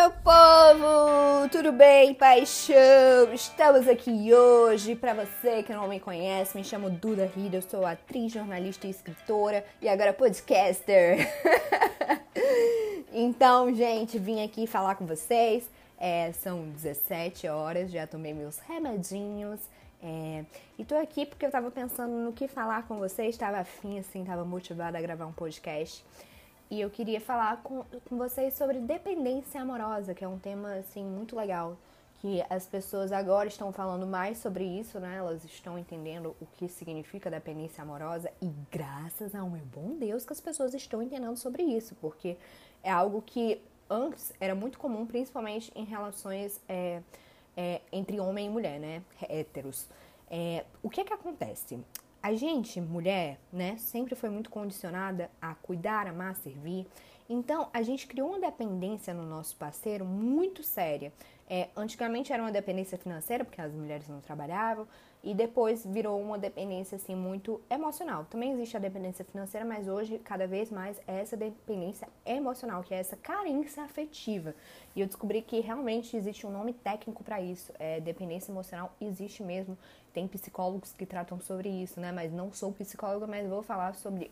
meu povo! Tudo bem, paixão? Estamos aqui hoje. Pra você que não me conhece, me chamo Duda Rida, eu sou atriz, jornalista e escritora e agora podcaster. Então, gente, vim aqui falar com vocês. São 17 horas, já tomei meus remedinhos. E tô aqui porque eu tava pensando no que falar com vocês, tava afim, assim, tava motivada a gravar um podcast. E eu queria falar com vocês sobre dependência amorosa, que é um tema, assim, muito legal. Que as pessoas agora estão falando mais sobre isso, né? Elas estão entendendo o que significa dependência amorosa. E graças ao meu bom Deus que as pessoas estão entendendo sobre isso. Porque é algo que antes era muito comum, principalmente em relações entre homem e mulher, né? Héteros. O que acontece? A gente, mulher, né, sempre foi muito condicionada a cuidar, amar, servir. Então, a gente criou uma dependência no nosso parceiro muito séria. Antigamente era uma dependência financeira, porque as mulheres não trabalhavam, e depois virou uma dependência, assim, muito emocional. Também existe a dependência financeira, mas hoje, cada vez mais, é essa dependência emocional, que é essa carência afetiva. E eu descobri que realmente existe um nome técnico para isso. Dependência emocional existe mesmo. Tem psicólogos que tratam sobre isso, né? Mas não sou psicóloga, mas vou falar sobre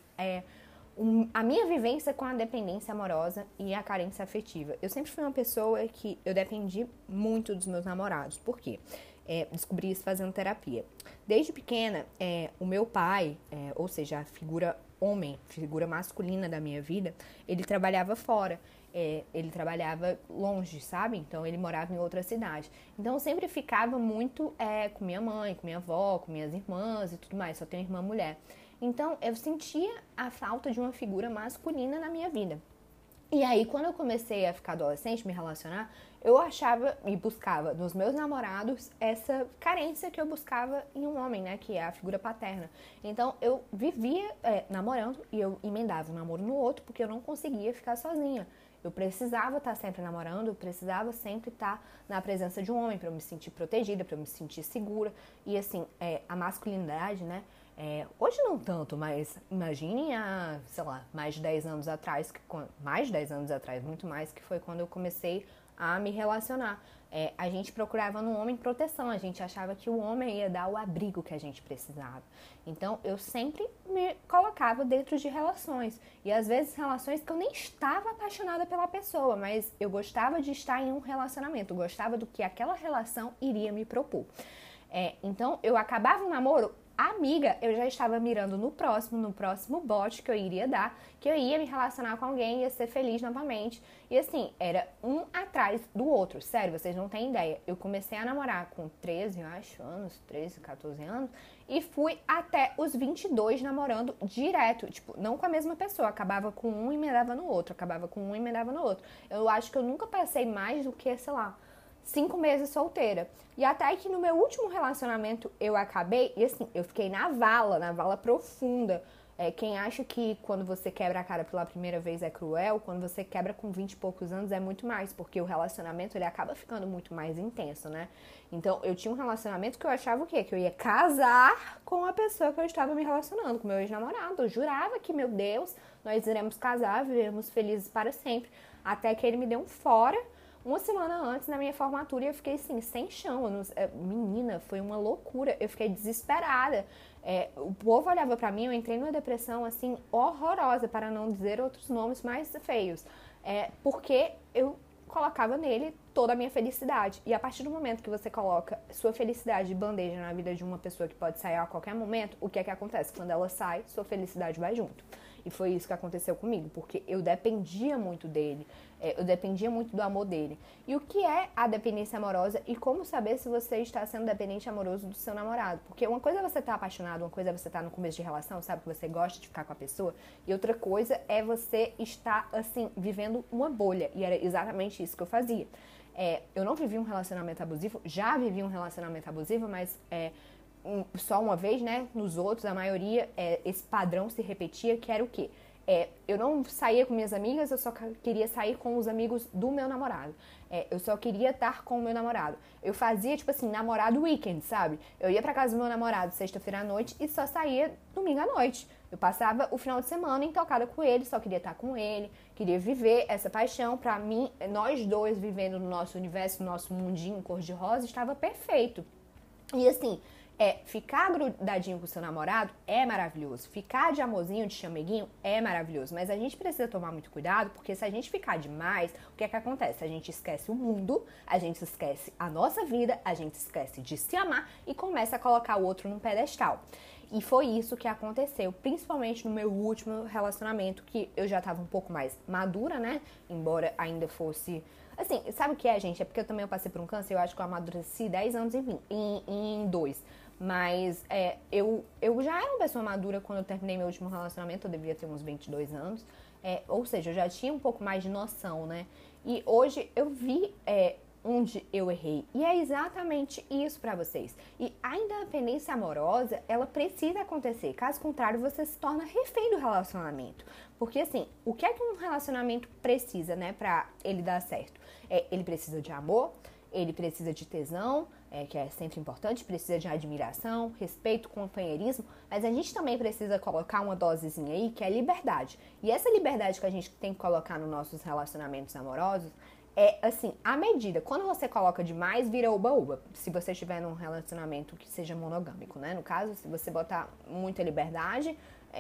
a minha vivência com a dependência amorosa e a carência afetiva. Eu sempre fui uma pessoa que eu dependi muito dos meus namorados. Por quê? Descobri isso fazendo terapia. Desde pequena, o meu pai, ou seja, a figura homem, figura masculina da minha vida, ele trabalhava fora. Ele trabalhava longe, sabe? Então, ele morava em outra cidade. Então, eu sempre ficava muito com minha mãe, com minha avó, com minhas irmãs e tudo mais. Só tenho irmã mulher. Então, eu sentia a falta de uma figura masculina na minha vida. E aí, quando eu comecei a ficar adolescente, me relacionar, eu achava e buscava nos meus namorados essa carência que eu buscava em um homem, né? Que é a figura paterna. Então, eu vivia namorando e eu emendava um namoro no outro porque eu não conseguia ficar sozinha. Eu precisava estar sempre namorando, eu precisava sempre estar na presença de um homem para eu me sentir protegida, para eu me sentir segura. E assim, a masculinidade, né? Hoje não tanto, mas imaginem há, sei lá, mais de 10 anos atrás, muito mais, que foi quando eu comecei a me relacionar. A gente procurava no homem proteção, a gente achava que o homem ia dar o abrigo que a gente precisava. Então, eu sempre me colocava dentro de relações. E às vezes relações que eu nem estava apaixonada pela pessoa, mas eu gostava de estar em um relacionamento, eu gostava do que aquela relação iria me propor. Então, eu acabava o namoro, amiga, eu já estava mirando no próximo bote que eu iria dar, que eu ia me relacionar com alguém, ia ser feliz novamente. E assim, era um atrás do outro. Sério, vocês não têm ideia. Eu comecei a namorar com 13, eu acho, 14 anos, e fui até os 22 namorando direto. Tipo, não com a mesma pessoa. Acabava com um e emendava no outro. Eu acho que eu nunca passei mais do que, sei lá, 5 meses solteira. E até que no meu último relacionamento eu acabei, e assim, eu fiquei na vala profunda. Quem acha que quando você quebra a cara pela primeira vez é cruel, quando você quebra com 20 e poucos anos é muito mais, porque o relacionamento ele acaba ficando muito mais intenso, né? Então, eu tinha um relacionamento que eu achava o quê? Que eu ia casar com a pessoa que eu estava me relacionando, com meu ex-namorado. Eu jurava que, meu Deus, nós iremos casar, vivermos felizes para sempre. Até que ele me deu um fora uma semana antes na minha formatura e eu fiquei assim, sem chão. Menina, foi uma loucura. Eu fiquei desesperada. O povo olhava pra mim, eu entrei numa depressão assim, horrorosa, para não dizer outros nomes mais feios. Porque eu colocava nele toda a minha felicidade. E a partir do momento que você coloca sua felicidade de bandeja na vida de uma pessoa que pode sair a qualquer momento, o que é que acontece? Quando ela sai, sua felicidade vai junto. E foi isso que aconteceu comigo, porque eu dependia muito dele, eu dependia muito do amor dele. E o que é a dependência amorosa e como saber se você está sendo dependente amoroso do seu namorado? Porque uma coisa é você estar apaixonado, uma coisa é você estar no começo de relação, sabe, que você gosta de ficar com a pessoa, e outra coisa é você estar, assim, vivendo uma bolha. E era exatamente isso que eu fazia. Eu não vivi um relacionamento abusivo, já vivi um relacionamento abusivo, mas só uma vez, né? Nos outros, a maioria, esse padrão se repetia, que era o quê? Eu não saía com minhas amigas, eu só queria sair com os amigos do meu namorado. Eu só queria estar com o meu namorado. Eu fazia, tipo assim, namorado weekend, sabe? Eu ia pra casa do meu namorado sexta-feira à noite e só saía domingo à noite. Eu passava o final de semana intocada com ele, só queria estar com ele, queria viver essa paixão. Pra mim, nós dois vivendo no nosso universo, no nosso mundinho cor-de-rosa, estava perfeito. E assim, ficar grudadinho com o seu namorado é maravilhoso. Ficar de amorzinho, de chameguinho é maravilhoso. Mas a gente precisa tomar muito cuidado, porque se a gente ficar demais, o que é que acontece? A gente esquece o mundo, a gente esquece a nossa vida, a gente esquece de se amar e começa a colocar o outro num pedestal. E foi isso que aconteceu, principalmente no meu último relacionamento, que eu já tava um pouco mais madura, né? Embora ainda fosse... Assim, sabe o que é, gente? É porque eu passei por um câncer, eu acho que eu amadureci 10 anos em 2. Mas eu já era uma pessoa madura quando eu terminei meu último relacionamento, eu devia ter uns 22 anos. Ou seja, eu já tinha um pouco mais de noção, né? E hoje eu vi onde eu errei. E é exatamente isso pra vocês. E a independência amorosa, ela precisa acontecer. Caso contrário, você se torna refém do relacionamento. Porque assim, o que é que um relacionamento precisa, né, pra ele dar certo? Ele precisa de amor, ele precisa de tesão, que é sempre importante, precisa de admiração, respeito, companheirismo, mas a gente também precisa colocar uma dosezinha aí, que é liberdade. E essa liberdade que a gente tem que colocar nos nossos relacionamentos amorosos é, assim, a medida. Quando você coloca demais, vira uba-uba. Se você estiver num relacionamento que seja monogâmico, né? No caso, se você botar muita liberdade,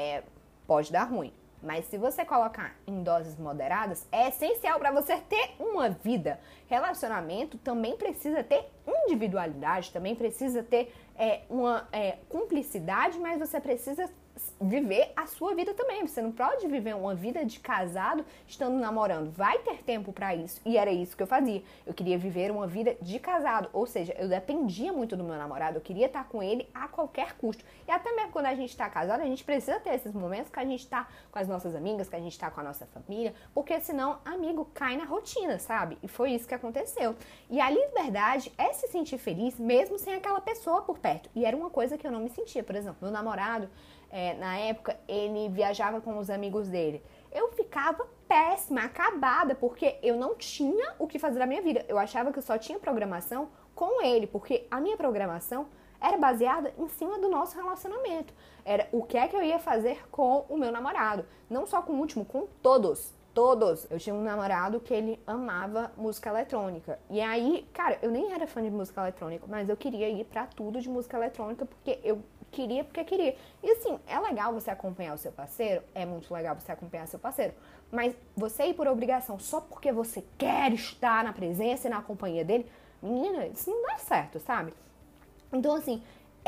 pode dar ruim. Mas se você colocar em doses moderadas, é essencial para você ter uma vida. Relacionamento também precisa ter individualidade, também precisa ter uma cumplicidade, mas você precisa viver a sua vida também. Você não pode viver uma vida de casado estando namorando. Vai ter tempo pra isso. E era isso que eu fazia. Eu queria viver uma vida de casado. Ou seja, eu dependia muito do meu namorado. Eu queria estar com ele a qualquer custo. E até mesmo quando a gente tá casado, a gente precisa ter esses momentos que a gente tá com as nossas amigas, que a gente tá com a nossa família. Porque senão, amigo, cai na rotina, sabe? E foi isso que aconteceu. E a liberdade é se sentir feliz mesmo sem aquela pessoa por perto. E era uma coisa que eu não me sentia. Por exemplo, meu namorado... na época, ele viajava com os amigos dele. Eu ficava péssima, acabada, porque eu não tinha o que fazer da minha vida. Eu achava que eu só tinha programação com ele, porque a minha programação era baseada em cima do nosso relacionamento. Era o que é que eu ia fazer com o meu namorado. Não só com o último, com todos. Todos. Eu tinha um namorado que ele amava música eletrônica. E aí, cara, eu nem era fã de música eletrônica, mas eu queria ir pra tudo de música eletrônica, porque eu queria porque queria. E assim, é legal você acompanhar o seu parceiro, é muito legal você acompanhar seu parceiro, mas você ir por obrigação só porque você quer estar na presença e na companhia dele, menina, isso não dá certo, sabe? Então assim,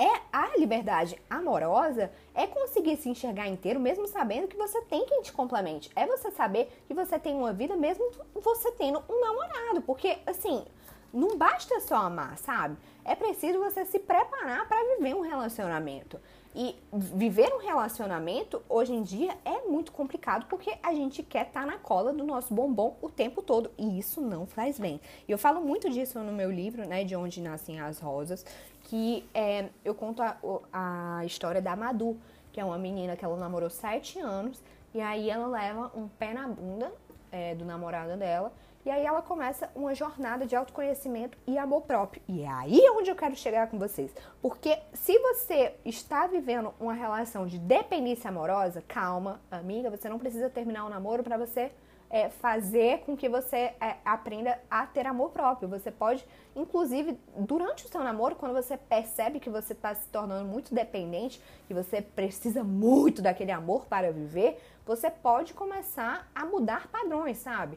a liberdade amorosa é conseguir se enxergar inteiro, mesmo sabendo que você tem quem te complemente. É você saber que você tem uma vida mesmo você tendo um namorado, porque assim... Não basta só amar, sabe? É preciso você se preparar para viver um relacionamento. E viver um relacionamento, hoje em dia, é muito complicado porque a gente quer estar na cola do nosso bombom o tempo todo. E isso não faz bem. E eu falo muito disso no meu livro, né? De Onde Nascem as Rosas, que eu conto a história da Madu, que é uma menina que ela namorou 7 anos. E aí ela leva um pé na bunda do namorado dela. E aí ela começa uma jornada de autoconhecimento e amor próprio. E é aí onde eu quero chegar com vocês. Porque se você está vivendo uma relação de dependência amorosa, calma, amiga, você não precisa terminar o namoro para você fazer com que você aprenda a ter amor próprio. Você pode, inclusive, durante o seu namoro, quando você percebe que você está se tornando muito dependente, que você precisa muito daquele amor para viver, você pode começar a mudar padrões, sabe?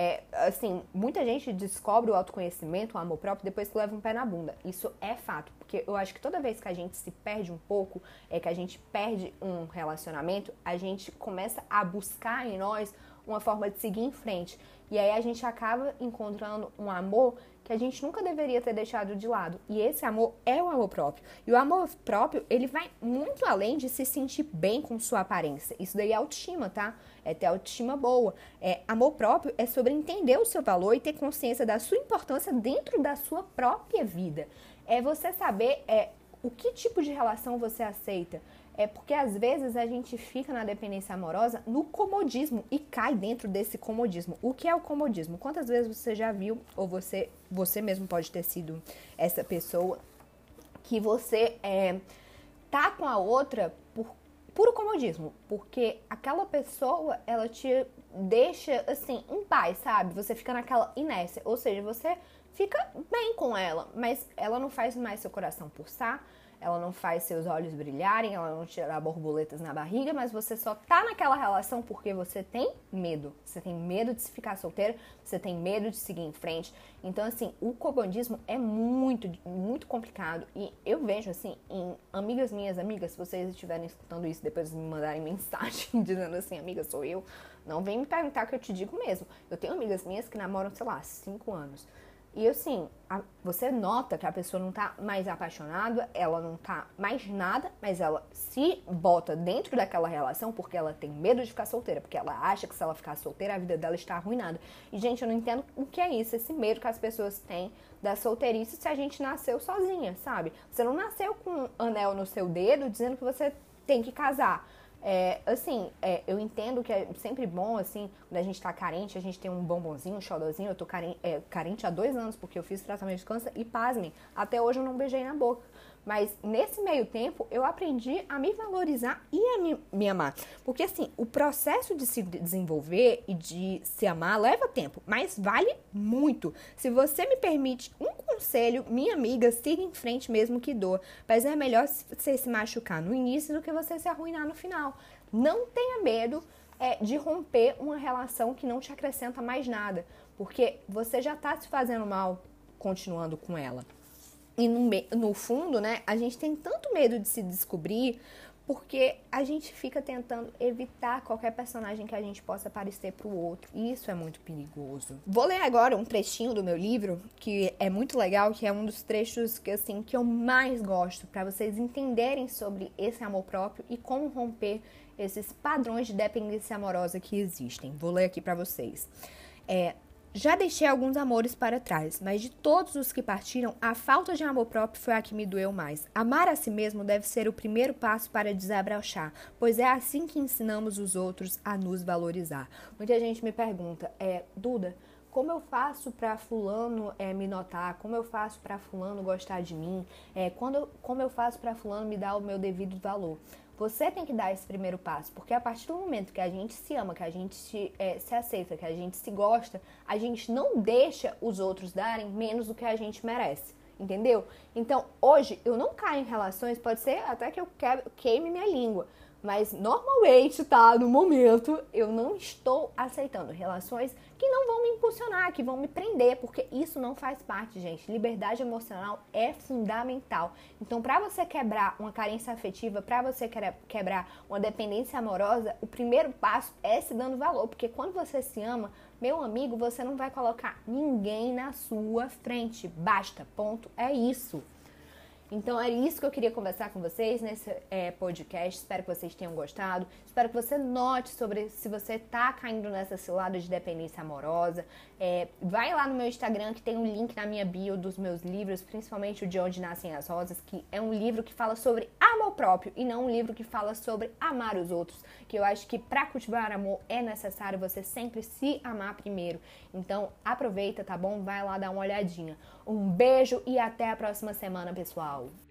Assim, muita gente descobre o autoconhecimento, o amor próprio, depois que leva um pé na bunda. Isso é fato, porque eu acho que toda vez que a gente se perde um pouco, que a gente perde um relacionamento, a gente começa a buscar em nós uma forma de seguir em frente. E aí a gente acaba encontrando um amor que a gente nunca deveria ter deixado de lado. E esse amor é o amor próprio. E o amor próprio, ele vai muito além de se sentir bem com sua aparência. Isso daí é autoestima, tá? É ter autoestima boa. Amor próprio é sobre entender o seu valor e ter consciência da sua importância dentro da sua própria vida. É você saber o que tipo de relação você aceita. Porque às vezes a gente fica na dependência amorosa no comodismo e cai dentro desse comodismo. O que é o comodismo? Quantas vezes você já viu, ou você mesmo pode ter sido essa pessoa, que você tá com a outra puro comodismo, porque aquela pessoa, ela te deixa, assim, em paz, sabe? Você fica naquela inércia, ou seja, você fica bem com ela, mas ela não faz mais seu coração pulsar, ela não faz seus olhos brilharem, ela não te dá borboletas na barriga, mas você só tá naquela relação porque você tem medo. Você tem medo de se ficar solteira, você tem medo de seguir em frente. Então, assim, o comodismo é muito, muito complicado. E eu vejo, assim, em amigas minhas, amigas, se vocês estiverem escutando isso, depois me mandarem mensagem dizendo assim, amiga, sou eu, não vem me perguntar que eu te digo mesmo. Eu tenho amigas minhas que namoram, sei lá, 5 anos. E assim, você nota que a pessoa não tá mais apaixonada, ela não tá mais nada, mas ela se bota dentro daquela relação porque ela tem medo de ficar solteira, porque ela acha que se ela ficar solteira a vida dela está arruinada. E, gente, eu não entendo o que é isso, esse medo que as pessoas têm da solteirice se a gente nasceu sozinha, sabe? Você não nasceu com um anel no seu dedo dizendo que você tem que casar. Eu entendo que é sempre bom, assim, quando a gente tá carente, a gente tem um bombonzinho, um xodozinho. Eu tô carente há 2 anos, porque eu fiz tratamento de câncer e, pasmem, até hoje eu não beijei na boca. Mas nesse meio tempo, eu aprendi a me valorizar e a me amar. Porque, assim, o processo de se desenvolver e de se amar leva tempo, mas vale muito. Se você me permite um conselho, minha amiga, siga em frente mesmo que doa. Mas é melhor você se machucar no início do que você se arruinar no final. Não tenha medo de romper uma relação que não te acrescenta mais nada, porque você já está se fazendo mal continuando com ela. E no fundo, né, a gente tem tanto medo de se descobrir porque a gente fica tentando evitar qualquer personagem que a gente possa parecer pro outro. E isso é muito perigoso. Vou ler agora um trechinho do meu livro, que é muito legal, que é um dos trechos que, assim, que eu mais gosto, para vocês entenderem sobre esse amor próprio e como romper esses padrões de dependência amorosa que existem. Vou ler aqui para vocês. Já deixei alguns amores para trás, mas de todos os que partiram, a falta de amor próprio foi a que me doeu mais. Amar a si mesmo deve ser o primeiro passo para desabrochar, pois é assim que ensinamos os outros a nos valorizar. Muita gente me pergunta, Duda, como eu faço para fulano me notar? Como eu faço para fulano gostar de mim? Como eu faço para fulano me dar o meu devido valor? Você tem que dar esse primeiro passo, porque a partir do momento que a gente se ama, que a gente se aceita, que a gente se gosta, a gente não deixa os outros darem menos do que a gente merece, entendeu? Então, hoje, eu não caio em relações, pode ser até que eu queime minha língua, mas normalmente, tá, no momento, eu não estou aceitando relações que não vão me impulsionar, que vão me prender, porque isso não faz parte, gente. Liberdade emocional é fundamental. Então, para você quebrar uma carência afetiva, para você quebrar uma dependência amorosa, o primeiro passo é se dando valor, porque quando você se ama, meu amigo, você não vai colocar ninguém na sua frente. Basta, ponto, é isso. Então, era isso que eu queria conversar com vocês nesse podcast. Espero que vocês tenham gostado. Espero que você note sobre se você está caindo nessa cilada de dependência amorosa. Vai lá no meu Instagram, que tem um link na minha bio dos meus livros, principalmente o De Onde Nascem as Rosas, que é um livro que fala sobre amor próprio e não um livro que fala sobre amar os outros. Que eu acho que para cultivar amor é necessário você sempre se amar primeiro. Então, aproveita, tá bom? Vai lá dar uma olhadinha. Um beijo e até a próxima semana, pessoal.